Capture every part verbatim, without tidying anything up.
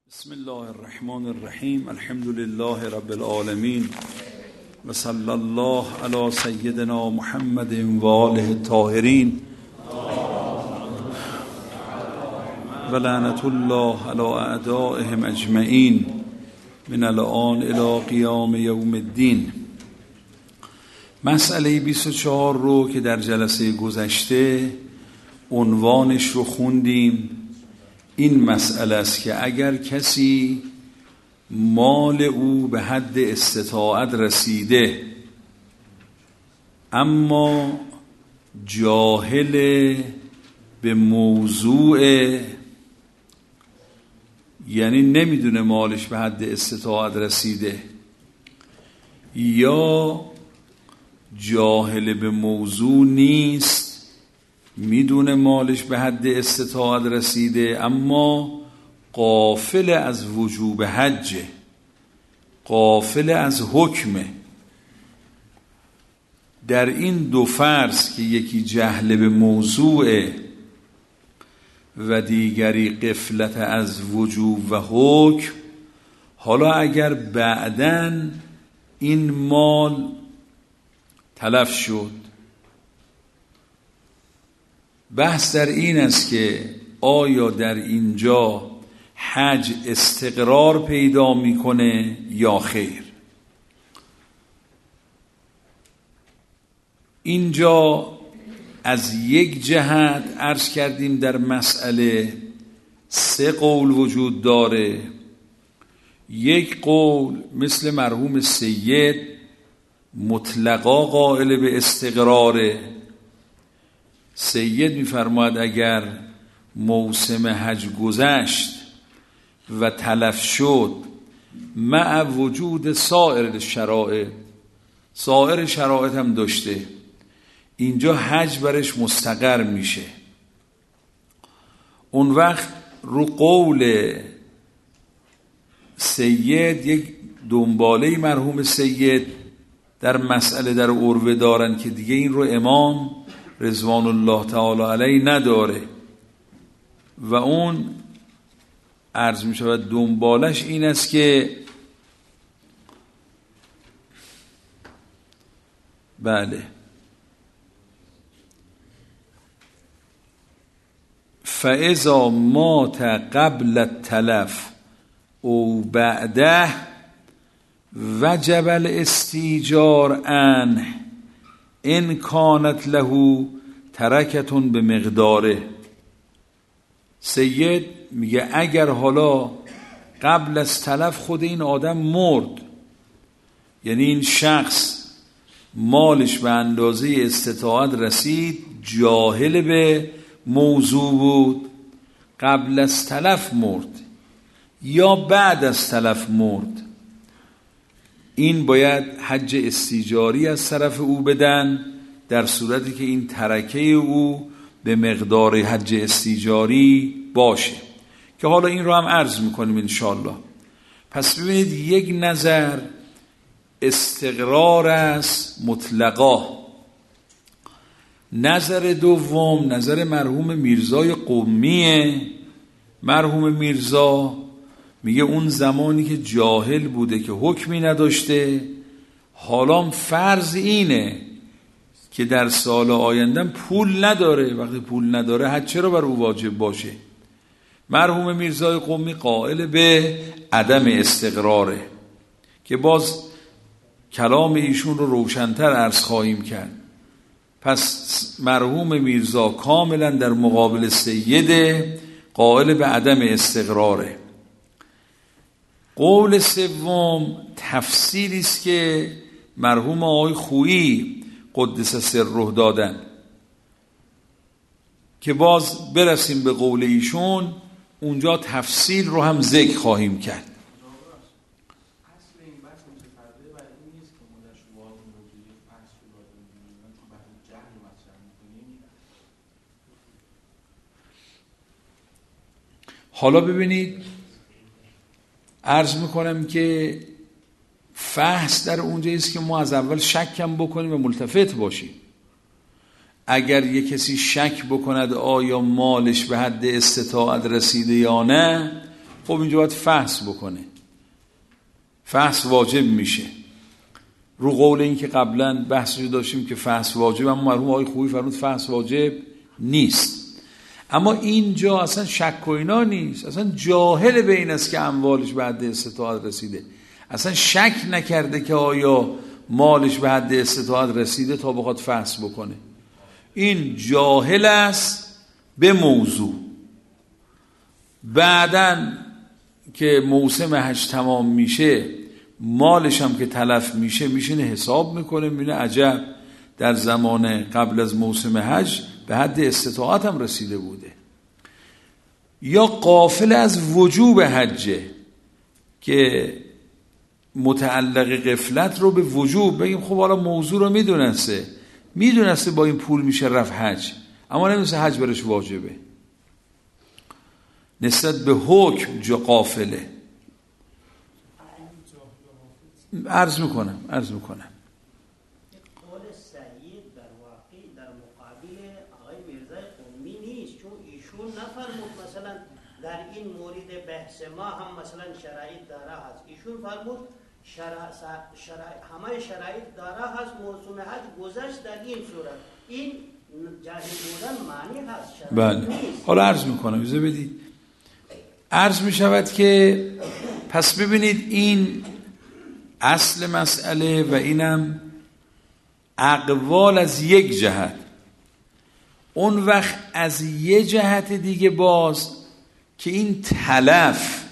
بسم الله الرحمن الرحیم. الحمد لله رب العالمین و صلی الله علی سیدنا محمد و آله الطاهرین و لعنت الله علی اعدائهم اجمعین من الآن الی قیام یوم الدین. مسئله بیست و چهار رو که در جلسه گذشته عنوانش رو خوندیم، این مسئله است که اگر کسی مال او به حد استطاعت رسیده اما جاهل به موضوع، یعنی نمیدونه مالش به حد استطاعت رسیده، یا جاهل به موضوع نیست، میدونه مالش به حد استطاعت رسیده اما غافل از وجوب حجه، غافل از حکمه. در این دو فرض که یکی جهل به موضوع و دیگری غفلت از وجوب و حکم، حالا اگر بعداً این مال تلف شد، بحث در این است که آیا در اینجا حج استقرار پیدا میکنه یا خیر. اینجا از یک جهت عرض کردیم در مسئله سه قول وجود داره. یک قول مثل مرحوم سید مطلقا قائل به استقراره. سید می‌فرماید اگر موسم حج گذشت و تلف شد مع وجود سایر شرایط، سایر شرایط هم داشته، اینجا حج برش مستقر میشه. اون وقت رو قول سید یک دنباله مرحوم سید در مسئله در عروه دارن که دیگه این رو امام رضوان الله تعالی علیه نداره و اون عرض می شود دنبالش این است که بله فاذا مات قبل التلف او بعده وجب الاستیجار عنه ان کانت له ترکتون به مقداره. سید میگه اگر حالا قبل از تلف خود این آدم مرد، یعنی این شخص مالش به اندازه استطاعت رسید، جاهل به موضوع بود، قبل از تلف مرد یا بعد از تلف مرد، این باید حج استیجاری از طرف او بدن، در صورتی که این ترکه او به مقدار حج استیجاری باشه، که حالا این رو هم عرض میکنیم انشاءالله. پس ببینید یک نظر استقرار است مطلقا. نظر دوم نظر مرحوم میرزای قمیه. مرحوم میرزا میگه اون زمانی که جاهل بوده که حکمی نداشته، حالا فرض اینه که در سال آینده پول نداره، وقتی پول نداره حج چرا بر او واجب باشه؟ مرحوم میرزای قمی قائل به عدم استقراره که باز کلام ایشون رو روشن‌تر عرض خواهیم کرد. پس مرحوم میرزا کاملا در مقابل سید قائل به عدم استقراره. قول سوم تفسیری است که مرحوم آقای خویی قدس سره دادن که باز برسیم به قول ایشون، اونجا تفسیر رو هم ذکر خواهیم کرد. حالا ببینید عرض میکنم که فحص در اونجا است که ما از اول شکم بکنیم و ملتفت باشیم. اگر یک کسی شک بکند آیا مالش به حد استطاعت رسیده یا نه، خب اینجا باید فحص بکنه، فحص واجب میشه. رو قول این که قبلا بحثی داشتیم که فحص واجب، اما مرحوم آقای خویی فرمود فحص واجب نیست. اما اینجا اصلا شک و اینا نیست، اصلا جاهل به این است که اموالش به حد استطاعت رسیده، اصلا شک نکرده که آیا مالش به حد استطاعت رسیده تا بخواد فحص بکنه. این جاهل است به موضوع. بعدن که موسم حج تمام میشه، مالش هم که تلف میشه، میشینه حساب میکنه، میبینه عجب در زمان قبل از موسم حج به حد استطاعت هم رسیده بوده. یا غافل از وجوب حجه که متعلق غفلت رو به وجوب بگیم. خب حالا موضوع رو میدونسته میدونسته با این پول میشه رفت حج، اما نمیدونسته حج برش واجبه، نسبت به حکم جا غافله. عرض میکنم عرض میکنم قول سعید در واقع در مقابل آقای میرزای قمی نیست، چون ایشون نفرمود مثلا در این مورد بحث ما هم مثلا شرایط داره هست. ایشون فرمود شرا... شرا... همه شرایط داره هست، موسم حج گذشت در این صورت. این جاهل بودن معنی هست. بله. حالا عرض میکنم اجازه بدید. عرض میشود که پس ببینید این اصل مسئله و اینم اقوال از یک جهت، اون وقت از یک جهت دیگه باز که این تلف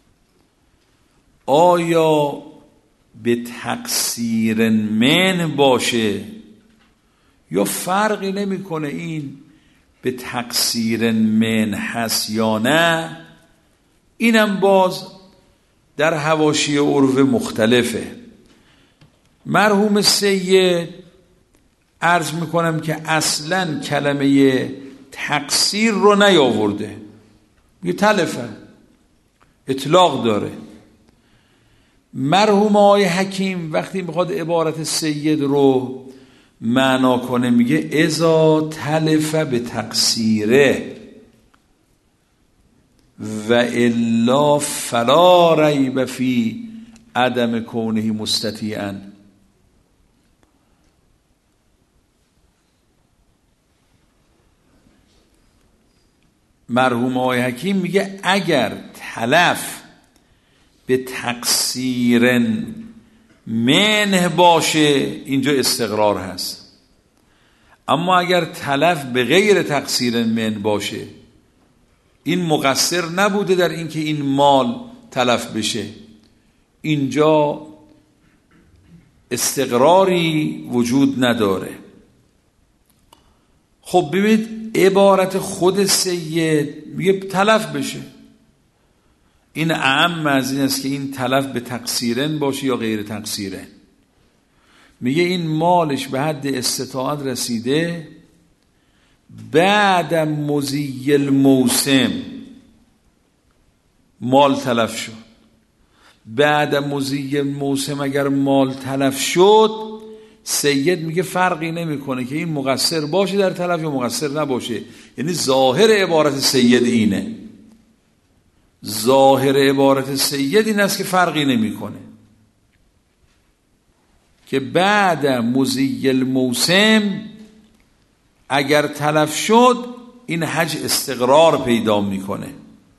آیا به تقصیر من باشه یا فرقی نمیکنه این به تقصیر من هست یا نه، اینم باز در حواشی عرف مختلفه. مرحوم سید عرض میکنم که اصلا کلمه تقصیر رو نیاورده، یه تلفه، اطلاق داره. مرحوم آقای حکیم وقتی میخواد عبارت سید رو معنا کنه میگه اذا تلف به تقصیره و الا فلا ریب فی عدم کونه مستطیعا. مرحوم آقای حکیم میگه اگر تلف به تقصیر منه باشه اینجا استقرار هست، اما اگر تلف به غیر تقصیر من باشه، این مقصر نبوده در اینکه این مال تلف بشه، اینجا استقراری وجود نداره. خب ببینید عبارت خود سید میگه تلف بشه، این اعم از این است که این تلف به تقصیرن باشه یا غیر تقصیرن. میگه این مالش به حد استطاعت رسیده، بعد مضی الموسم مال تلف شد. بعد مضی الموسم اگر مال تلف شد، سید میگه فرقی نمیکنه که این مقصر باشه در تلف یا مقصر نباشه. یعنی ظاهر عبارت سید اینه، ظاهر عبارت سید این است که فرقی نمیکنه که بعد مضی الموسم اگر تلف شد این حج استقرار پیدا میکنه.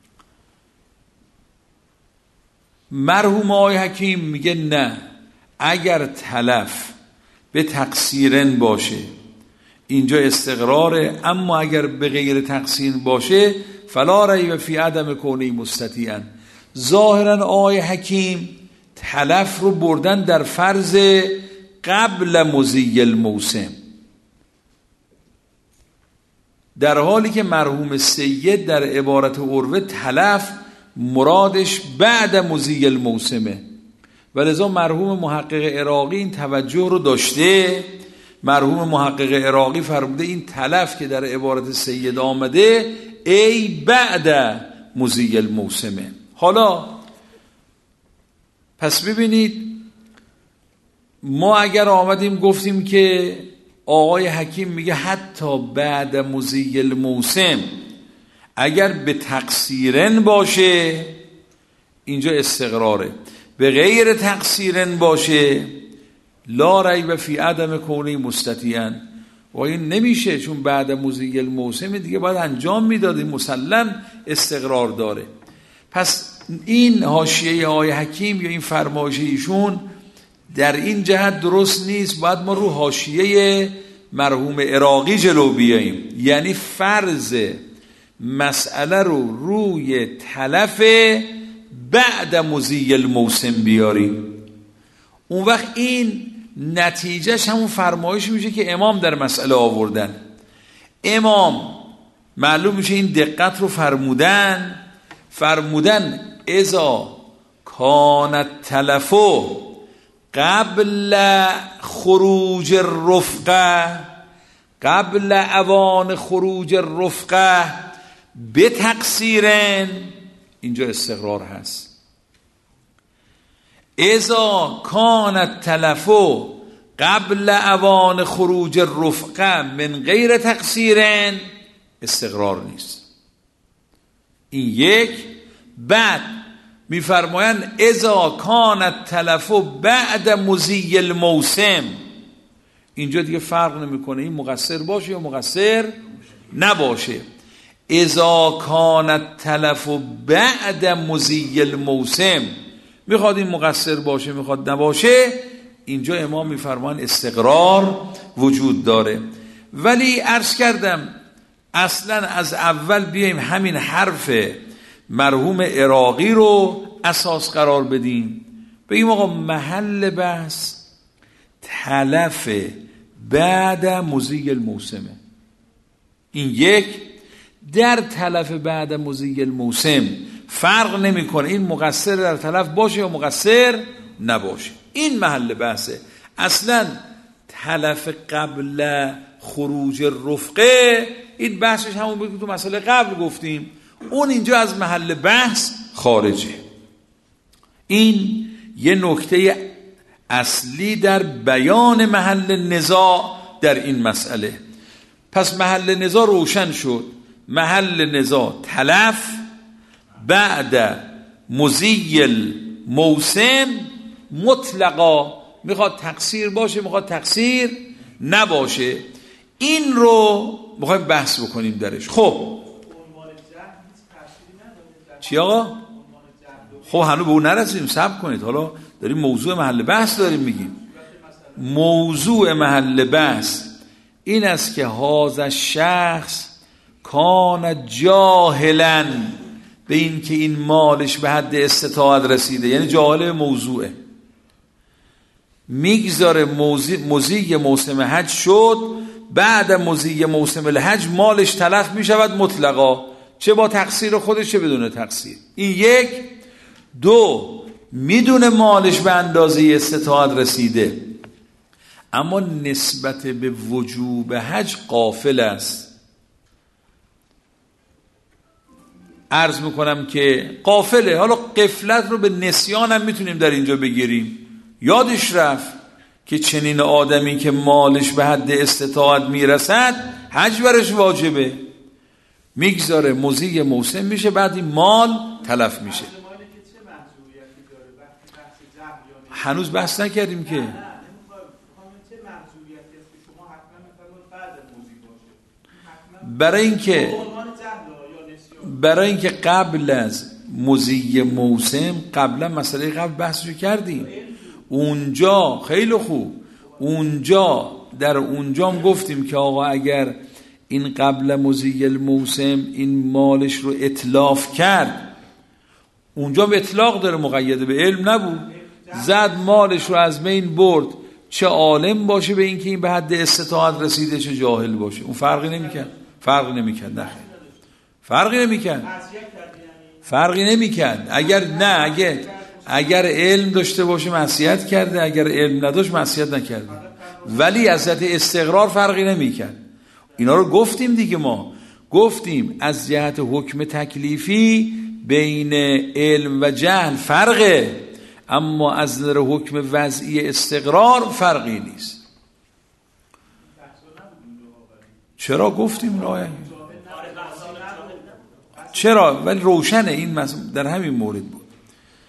مرحوم آقای حکیم میگه نه، اگر تلف به تقصیرن باشه اینجا استقراره، اما اگر به غیر تقصیر باشه فلا ریب فی عدم کونه مستطیعا. ظاهرا آقای حکیم تلف رو بردن در فرض قبل مضی الموسم، در حالی که مرحوم سید در عبارت عروه تلف مرادش بعد مضی الموسمه. ولذا مرحوم محقق عراقی این توجه رو داشته. مرحوم محقق عراقی فرموده این تلف که در عبارت سید آمده ای بعد مضی الموسمه. حالا پس ببینید ما اگر آمدیم گفتیم که آقای حکیم میگه حتی بعد مضی الموسم اگر به تقصیرن باشه اینجا استقراره. به غیر تقصیرن باشه لا ریب فی عدم کونه مستطیعا، و این نمیشه چون بعد مضی الموسم دیگه باید انجام میداد، مسلم استقرار داره. پس این حاشیه آقای حکیم یا این فرمایش ایشون در این جهت درست نیست، باید ما رو حاشیه مرحوم عراقی جلو بیاییم، یعنی فرض مسئله رو روی تلف بعد مضی الموسم بیاریم. اون وقت این نتیجهش همون فرمایش میشه که امام در مسئله آوردن. امام معلوم میشه این دقت رو فرمودن فرمودن اذا کانت تلفو قبل خروج الرفقه، قبل اوان خروج الرفقه به تقصیرن، اینجا استقرار هست. اذا کانت تلفو قبل اوان خروج الرفقه من غیر تقصیرن، استقرار نیست. این یک. بعد میفرمایند اذا کانت تلفو بعد مضی الموسم، اینجا دیگه فرق نمیکنه این مقصر باشه یا مقصر نباشه. اذا کانت تلفو بعد مضی الموسم، میخواد این مقصر باشه میخواد نباشه، اینجا امام میفرمان استقرار وجود داره. ولی عرض کردم اصلا از اول بیایم همین حرف مرحوم عراقی رو اساس قرار بدیم، بگیم آقا محل بحث تلف بعد مضی الموسمه. این یک. در تلف بعد مضی الموسم فرق نمیکنه این مقصر در تلف باشه یا مقصر نباشه، این محل بحثه. اصلا تلف قبل خروج رفقه این بحثش همون بود که تو مسئله قبل گفتیم، اون اینجا از محل بحث خارجه. این یه نکته اصلی در بیان محل نزاع در این مسئله. پس محل نزاع روشن شد. محل نزاع تلف بعد مضی الموسم مطلقا، میخواد تقصیر باشه میخواد تقصیر نباشه. این رو میخوایم بحث بکنیم درش. خب چی آقا؟ خب هنوز به اون نرسیدیم، صبر کنید، حالا داریم موضوع محل بحث داریم میگیم. موضوع محل بحث این است که هذا شخص کان جاهلا به این که این مالش به حد استطاعت رسیده، یعنی جاهل موضوعه، میگذاره مضی موسم حج شد، بعد مضی موسم الحج مالش تلف میشود مطلقا، چه با تقصیر خودش چه بدون تقصیر. این یک. دو، میدونه مالش به اندازه استطاعت رسیده اما نسبت به وجوب حج غافل است. عرض میکنم که غافله. حالا غفلت رو به نسیان هم میتونیم در اینجا بگیریم. یادش رفت که چنین آدمی که مالش به حد استطاعت میرسد حج برش واجبه، میگذاره مضی موسم میشه، بعد این مال تلف میشه. هنوز بحث نکردیم که برای اینکه برای اینکه قبل از مضی موسم، قبلا مسئله قبل بحثشو کردیم اونجا، خیلی خوب، اونجا در اونجا هم گفتیم که آقا اگر این قبل مضی الموسم این مالش رو اتلاف کرد، اونجا به اطلاق داره، مقید به علم نبود، زد مالش رو از بین برد، چه عالم باشه به این که این به حد استطاعت رسیده چه جاهل باشه، اون فرقی نمیکرد. فرقی نمیکرد نه فرقی نمیکرد فرقی نمیکرد اگر نه اگر اگر علم داشته باشه معصیت کرده، اگر علم نداشت معصیت نکرده، ولی از جهت استقرار فرقی نمیکرد. اینا رو گفتیم دیگه، ما گفتیم از جهت حکم تکلیفی بین علم و جهل فرقه، اما از نظر حکم وضعی استقرار فرقی نیست. چرا گفتیم نه؟ چرا؟ ولی روشنه این در همین مورد بود.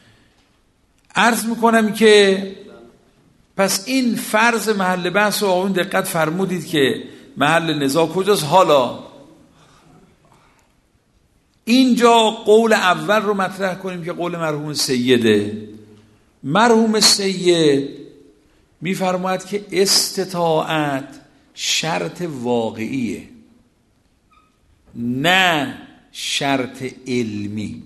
عرض میکنم که پس این فرض محل بحث رو آقایون دقت فرمودید که محل نزاع کجاست. حالا اینجا قول اول رو مطرح کنیم که قول مرحوم سیده. مرحوم سید میفرماید که استطاعت شرط واقعیه، نه شرط علمی.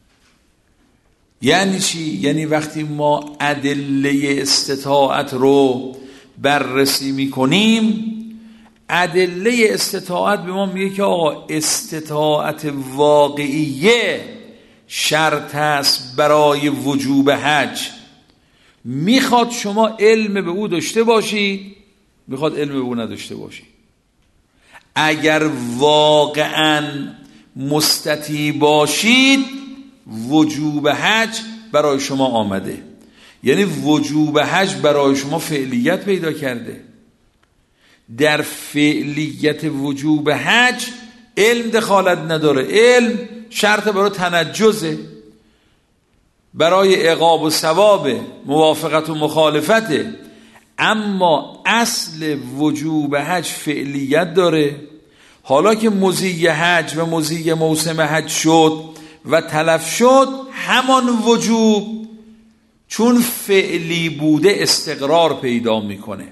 یعنی چی؟ یعنی وقتی ما ادله استطاعت رو بررسی میکنیم، ادله استطاعت به ما میگه که آقا استطاعت واقعیه شرط است برای وجوب حج. میخواد شما علم به او داشته باشید، میخواد علم به او نداشته باشید. اگر واقعا مستطیع باشید وجوب حج برای شما آمده، یعنی وجوب حج برای شما فعلیت پیدا کرده. در فعلیت وجوب حج علم دخالت نداره، علم شرط برای تنجزه، برای عقاب و ثواب، موافقت و مخالفته. اما اصل وجوب حج فعلیت داره. حالا که مضی حج و مضی موسم حج شد و تلف شد، همان وجوب چون فعلی بوده استقرار پیدا میکنه.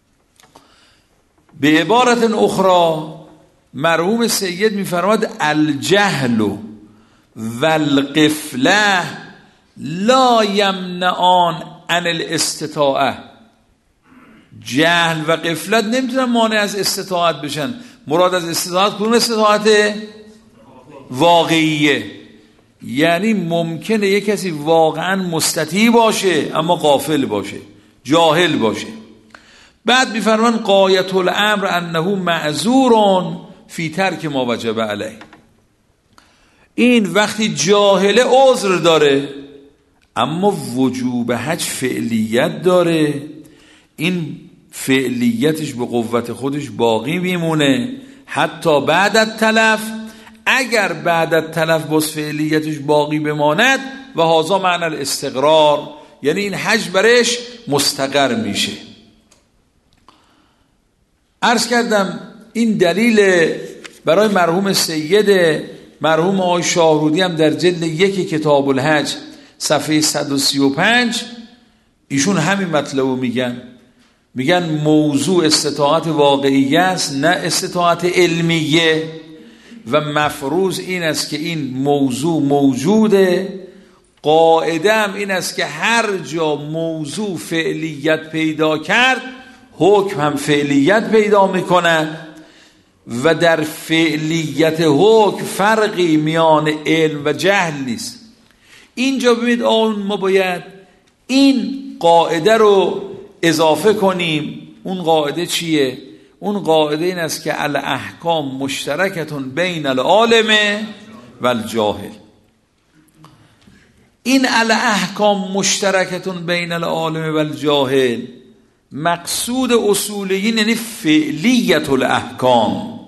به عبارت اخرى مرحوم سید میفرماد الجهل والغفله لا یمنعان عن الاستطاعه. جهل و غفلت نمیتونن مانع از استطاعت بشن. مراد از استطاعت کدوم استطاعت؟ واقعیه. یعنی ممکنه یک کسی واقعا مستطیع باشه اما غافل باشه، جاهل باشه. بعد میفرمان غایت الامر انه معذور فی ترک ما وجب علیه. این وقتی جاهل عذر داره اما وجوب حج فعلیت داره، این فعلیتش به قوت خودش باقی میمونه حتی بعد از تلف. اگر بعد از تلف باز فعلیتش باقی بماند و هذا معنی الاستقرار، یعنی این حج برش مستقر میشه. عرض کردم این دلیل برای مرحوم سید. مرحوم آقای شاهرودی هم در جلد یک کتاب الحج صفحه صد و سی و پنج ایشون همین مطلب رو میگن. میگن موضوع استطاعت واقعیه است نه استطاعت علمیه و مفروض این است که این موضوع موجوده. قاعده هم این است که هر جا موضوع فعلیت پیدا کرد حکم هم فعلیت پیدا میکنه و در فعلیت حکم فرقی میان علم و جهل نیست. اینجا ببینید آن ما باید این قاعده رو اضافه کنیم. اون قاعده چیه؟ اون قاعده این است که الاحکام مشترکتون بین العالم و الجاهل. این الاحکام مشترکتون بین العالم و الجاهل مقصود اصولیین یعنی فعلیت الاحکام.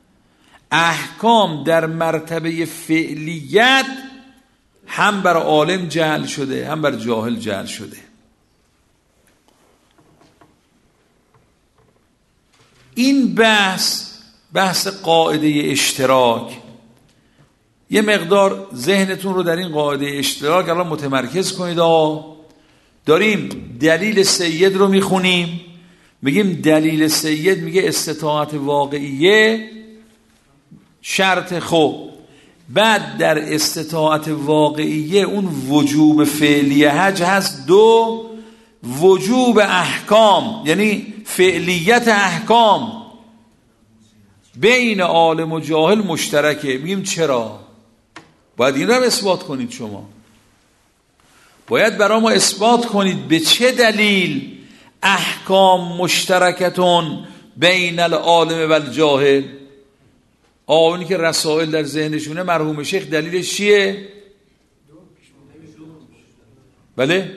احکام در مرتبه فعلیت هم بر عالم جعل شده هم بر جاهل جعل شده. این بحث بحث قاعده اشتراک. یه مقدار ذهنتون رو در این قاعده اشتراک الان متمرکز کنید. آه داریم دلیل سید رو میخونیم، میگیم دلیل سید میگه استطاعت واقعیه شرط. خوب بعد در استطاعت واقعیه اون وجوب فعلی حج هست، دو وجوب احکام یعنی فعلیت احکام بین عالم و جاهل مشترکه. میگیم چرا؟ باید این رو اثبات کنید. شما باید برای ما اثبات کنید به چه دلیل احکام مشترکتون بین العالم و الجاهل. آنی که رسائل در ذهنشونه مرحوم شیخ دلیلش چیه؟ بله؟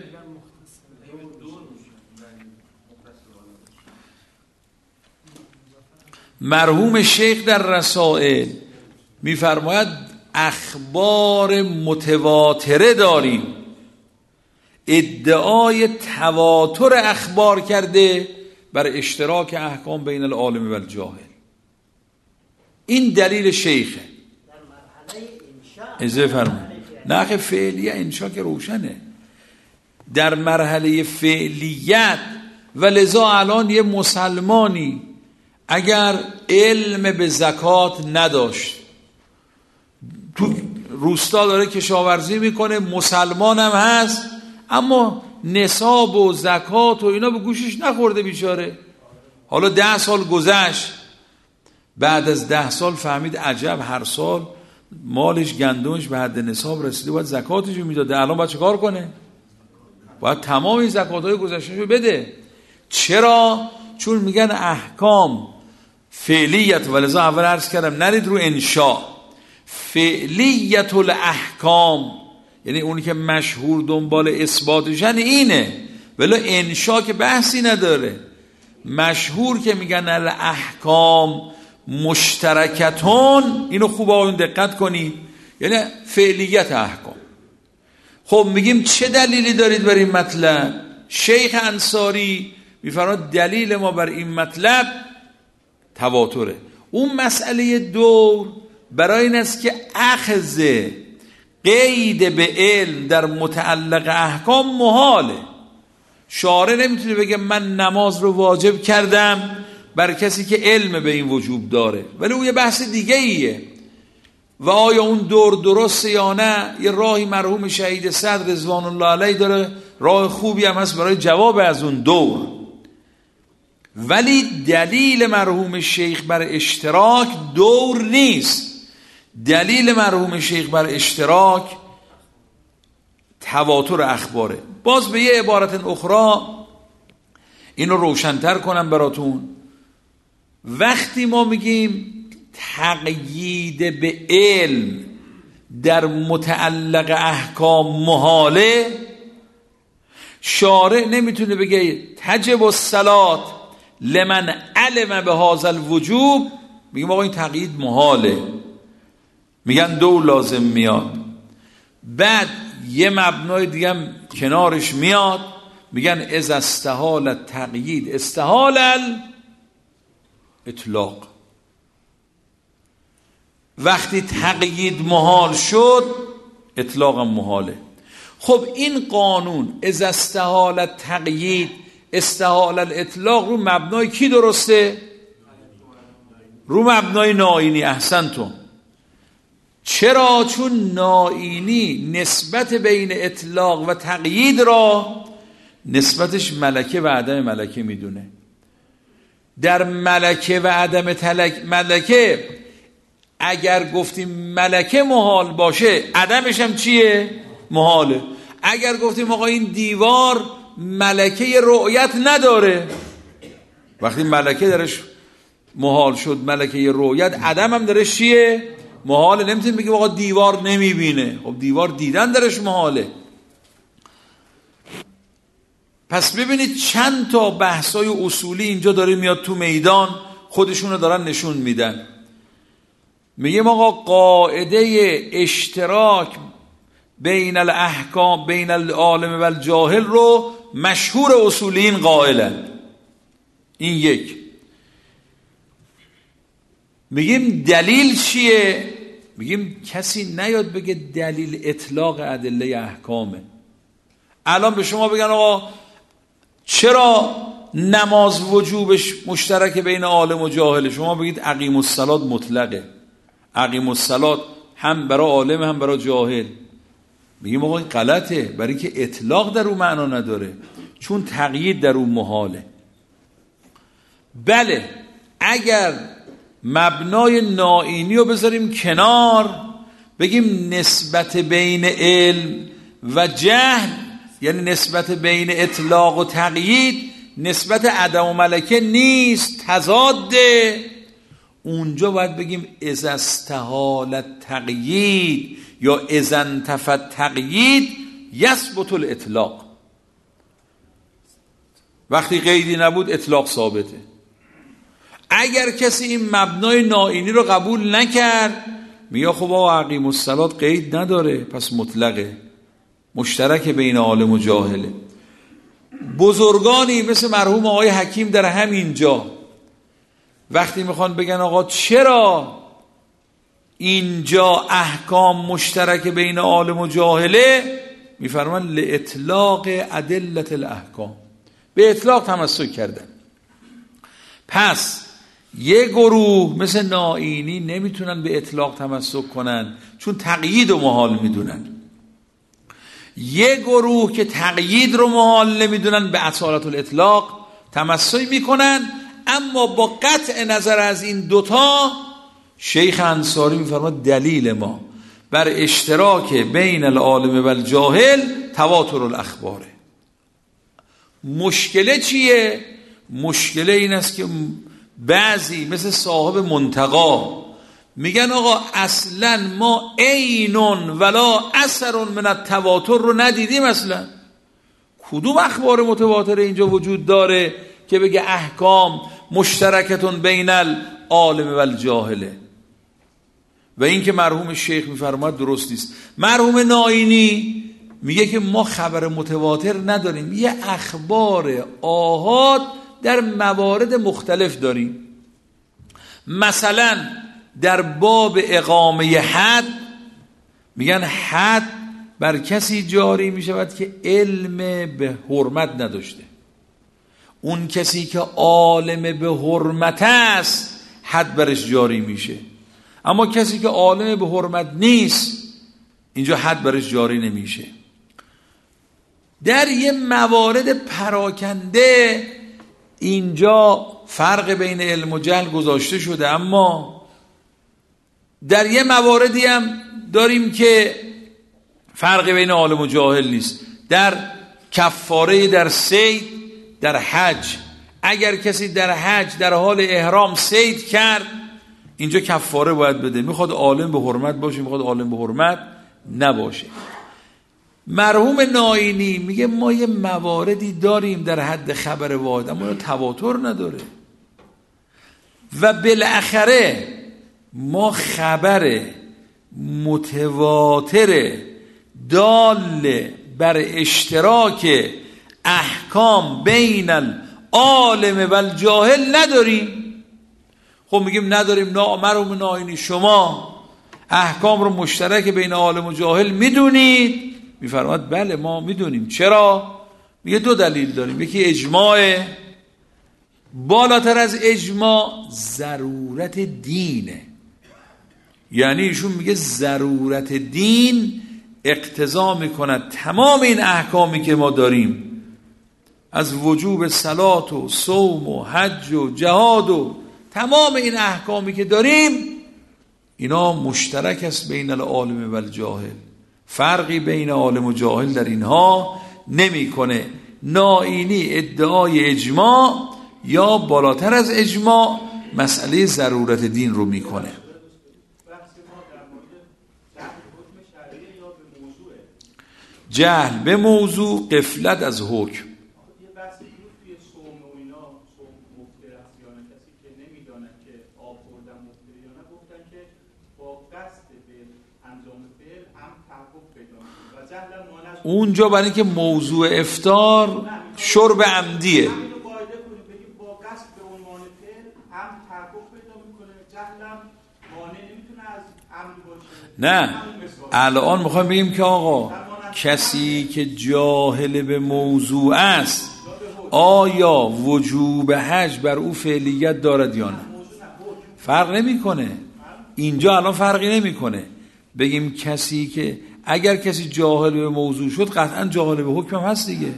مرحوم شیخ در رسائل میفرماید اخبار متواتره داریم ادعای تواتر اخبار کرده بر اشتراک احکام بین العالم و الجاهل. این دلیل شیخه. اجازه فرمایید. نه فعلیه انشا که روشنه. در مرحله فعلیت و لذا الان یه مسلمانی اگر علم به زکات نداشت، تو روستا داره کشاورزی میکنه، مسلمان هم هست، اما نصاب و زکات و اینا به گوشش نخورده بیچاره. حالا ده سال گذشت، بعد از ده سال فهمید عجب هر سال مالش گندمش به حد نصاب رسیده، باید زکاتشو میداده. الان باید چه کار کنه؟ باید تمام این زکاتهای گذشتهشو بده. چرا؟ چون میگن احکام فعلیت، ولذا اول عرض کردم نرید رو انشاء. فعلیت الاحکام یعنی اونی که مشهور دنبال اثباتشن اینه، ولی انشاء که بحثی نداره. مشهور که میگن الاحکام مشترکتون، اینو خوب آقایون دقت کنید، یعنی فعلیت احکام. خب میگیم چه دلیلی دارید بر این مطلب؟ شیخ انصاری میفرماید دلیل ما بر این مطلب تواتره. اون مسئله دور برای این است که اخذ قید به علم در متعلق احکام محاله. شارع نمیتونه بگه من نماز رو واجب کردم بر کسی که علم به این وجوب داره، ولی اون یه بحث دیگه ایه. و آیا اون دور درسته یا نه؟ یه راهی مرحوم شهید صدر رضوان الله علیه داره، راه خوبی هم هست برای جواب از اون دور. ولی دلیل مرحوم شیخ بر اشتراک دور نیست. دلیل مرحوم شیخ بر اشتراک تواتر اخباره. باز به یه عبارت اخرى اینو روشن‌تر کنم براتون. وقتی ما میگیم تقیید به علم در متعلق احکام محاله، شارع نمیتونه بگه تجب الصلاة لمن علم به هذا الوجوب، میگیم آقا این تقیید محاله، میگن دو لازم میاد. بعد یه مبنای دیگه هم کنارش میاد، میگن از استحال تقیید استحال اطلاق. وقتی تقیید محال شد اطلاق هم محاله. خب این قانون از استحال تقیید استحال الاطلاق رو مبنای کی درسته؟ رو مبنای نائینی. احسنتون. چرا؟ چون نائینی نسبت بین اطلاق و تقیید را نسبتش ملکه و عدم ملکه میدونه. در ملکه و عدم تلک ملکه اگر گفتیم ملکه محال باشه، عدمش هم چیه؟ محاله. اگر گفتیم آقا این دیوار ملکه رؤیت نداره، وقتی ملکه درش محال شد ملکه رؤیت، عدم هم درش چیه؟ محاله. نمیتونیم بگیم آقا دیوار نمیبینه، خب دیوار دیدن درش محاله. پس ببینید چند تا بحثای اصولی اینجا داره میاد تو میدان، خودشونو دارن نشون میدن. میگیم آقا قاعده اشتراک بین الاحکام بین العالم و الجاهل رو مشهور اصولین قائلن. این یک. میگیم دلیل چیه؟ میگیم کسی نیاد بگه دلیل اطلاق ادله احکامه. الان به شما بگن آقا چرا نماز وجوبش مشترک بین عالم و جاهل، شما بگید اقیم الصلاة مطلقه، اقیم الصلاة هم برای عالم هم برای جاهل. میگیم آقا این غلطه، برای که اطلاق در اون معنا نداره، چون تقیید در اون محاله. بله اگر مبنای نائینی رو بذاریم کنار، بگیم نسبت بین علم و جهل، یعنی نسبت بین اطلاق و تقیید نسبت عدم و ملکه نیست، تضاده، اونجا باید بگیم اذا استحال تقیید یا اذا انتفى تقیید یثبت الاطلاق. وقتی قیدی نبود اطلاق ثابته. اگر کسی این مبنای نائینی رو قبول نکرد، میگه خب آقا اقیم الصلاة قید نداره پس مطلقه. مشترک بین عالم و جاهله. بزرگانی مثل مرحوم آقای حکیم در همین جا وقتی میخوان بگن آقا چرا اینجا احکام مشترک بین عالم و جاهله، میفرمان لاطلاق ادله الاحکام، به اطلاق تمسک کردن. پس یه گروه مثل نائینی نمیتونن به اطلاق تمسک کنن چون تقیید رو محال میدونن. یه گروه که تقیید رو محال نمیدونن به اصالت الاطلاق تمسک میکنن. اما با قطع نظر از این دوتا شیخ انصاری میفرماد دلیل ما بر اشتراک بین العالم و الجاهل تواتر الاخباره. مشکله چیه؟ مشکله این است که بعضی مثل صاحب منتقا میگن آقا اصلا ما عینون ولا اثر من التواتر رو ندیدیم. اصلا کدوم اخبار متواتر اینجا وجود داره که بگه احکام مشترکتون بین العالم و الجاهله؟ و این که مرحوم شیخ میفرماد درست نیست. مرحوم نائینی میگه که ما خبر متواتر نداریم، یه اخبار آحاد در موارد مختلف داریم. مثلا در باب اقامه حد میگن حد بر کسی جاری میشود که علم به حرمت نداشته. اون کسی که عالم به حرمت است حد برش جاری میشه، اما کسی که عالم به حرمت نیست اینجا حد برش جاری نمیشه. در یه موارد پراکنده اینجا فرق بین علم و جهل گذاشته شده، اما در یه مواردی هم داریم که فرق بین عالم و جاهل نیست. در کفاره در صید در حج، اگر کسی در حج در حال احرام صید کرد اینجا کفاره باید بده، میخواد عالم به حرمت باشه میخواد عالم به حرمت نباشه. مرحوم نائینی میگه ما یه مواردی داریم در حد خبر واحد اما تواتر نداره و بالاخره ما خبر متواتر دال بر اشتراک احکام بین العالم و الجاهل نداریم. خب میگیم نداریم. مرحوم نائینی شما احکام رو مشترک بین عالم و جاهل میدونید؟ میفرماد بله ما میدونیم. چرا؟ میگه دو دلیل داریم. یکی اجماع، بالاتر از اجماع ضرورت دینه. یعنی ایشون میگه ضرورت دین اقتضا میکند تمام این احکامی که ما داریم از وجوب صلات و صوم و حج و جهاد و تمام این احکامی که داریم اینا مشترک است بین العالم و الجاهل، فرقی بین عالم و جاهل در اینها نمیکنه. نائینی ادعای اجماع یا بالاتر از اجماع مسئله ضرورت دین رو میکنه. جهل به موضوع، غفلت از حکم. اونجا برای اینکه موضوع افطار شرب عمدیه. نه الان میخوایم بگیم که آقا کسی که جاهل به موضوع است آیا وجوب حج بر او فعلیت دارد یا نه؟ فرق نمیکنه. اینجا الان فرقی نمیکنه. بگیم کسی که اگر کسی جاهل به موضوع شد قطعا جاهل به حکم هم هست دیگه.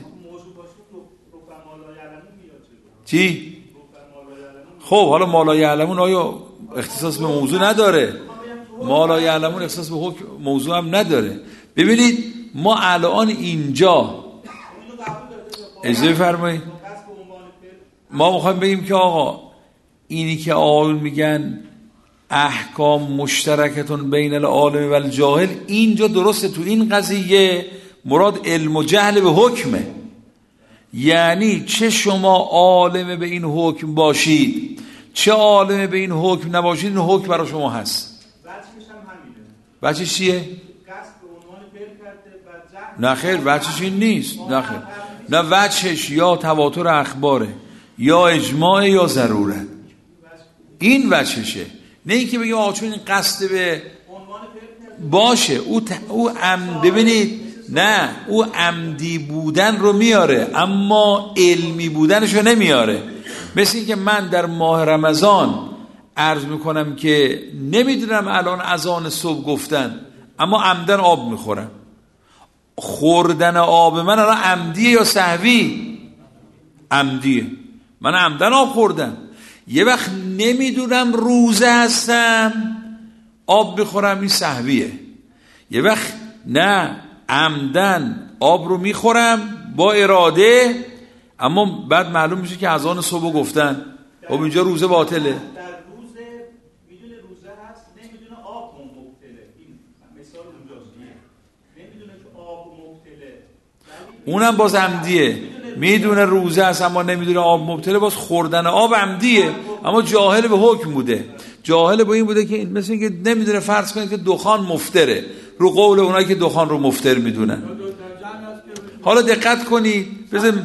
چی؟ خب حالا ما لا یعلمون آیا اختصاص به موضوع نداره؟ ما لا یعلمون اختصاص به حکم موضوع هم نداره. ببینید ما الان اینجا اجازه فرمایید ما میخوایم بگیم که آقا اینی که آقایون میگن احکام مشترکتون بین العالم و الجاهل، اینجا درسته. تو این قضیه مراد علم و جهل به حکمه. یعنی چه شما عالم به این حکم باشید چه عالم به این حکم نباشید، این حکم برای شما هست. بچه‌ش چیه؟ نه خیر وجهش این نیست. نه خیر، نه وجهش یا تواتر اخباره یا اجماع یا ضرورت، این وجهشه. نه اینکه بگیم آقا چون این قصد به باشه او ت... او عم ببینید، نه او عمدی بودن رو میاره اما علمی بودنش رو نمیاره. مثل این که من در ماه رمضان عرض میکنم که نمیدونم الان اذان صبح گفتن اما عمدن آب میخورم. خوردن آب من الان عمدیه یا سهوی؟ عمدیه، من عمدن آب خوردم. یه وقت نمیدونم روزه هستم آب بخورم، این سهویه. یه وقت نه عمدن آب رو میخورم با اراده اما بعد معلوم میشه که اذان صبح گفتن، خب اینجا روزه باطله. در روزه میدونه روزه هست نمیدونه آب مبتله، این مثال اونجاست، نمیدونه که آب مبتله، اونم باز عمدیه. میدونه روزه هست اما نمیدونه آب مبتله، باز خوردن آب عمدیه اما جاهل به حکم بوده. جاهل به این بوده که مثل اینکه نمیدونه، فرض کنید که دخان مفتره، رو قول اونایی که دخان رو مفتر میدونن. حالا دقت کنید، بذار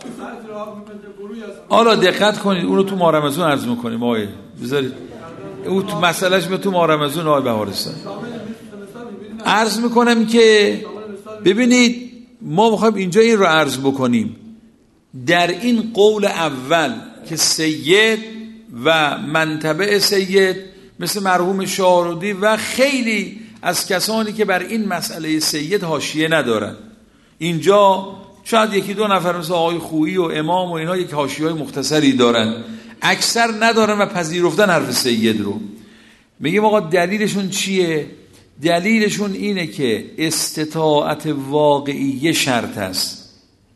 حالا دقت کنید، اونو تو ماه رمضان عرض میکنیم. آقای بذارید اون تو مسئلهش به تو ماه رمضان آقای بهارستان عرض میکنم که ببینید ما میخوایم اینجا این رو عرض بکنیم. در این قول اول که سید و منتبع سید مثل مرحوم شاهرودی و خیلی از کسانی که بر این مسئله سید حاشیه ندارن، اینجا شاید یکی دو نفر مثل آقای خویی و امام و اینها یک حاشیه‌های مختصری دارن، اکثر ندارن و پذیرفتن حرف سید رو. میگیم آقا دلیلشون چیه؟ دلیلشون اینه که استطاعت واقعیه شرط است.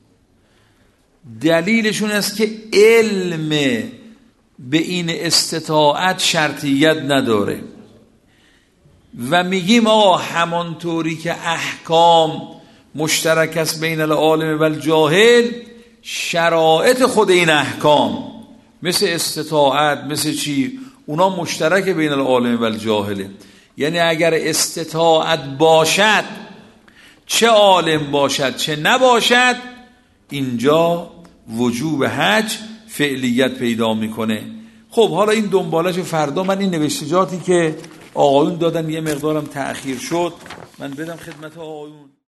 دلیلشون است که علم به این استطاعت شرطیت نداره. و میگیم آقا همانطوری که احکام مشترک است بین العالم و الجاهل، شرایط خود این احکام مثل استطاعت مثل چی، اونا مشترک بین العالم و الجاهله. یعنی اگر استطاعت باشد، چه عالم باشد چه نباشد، اینجا وجوب حج فعلیت پیدا میکنه. خب حالا این دنبالش فردا من این نوشتجاتی که آقایون دادن یه مقدارم تأخیر شد من بدم خدمت آقایون.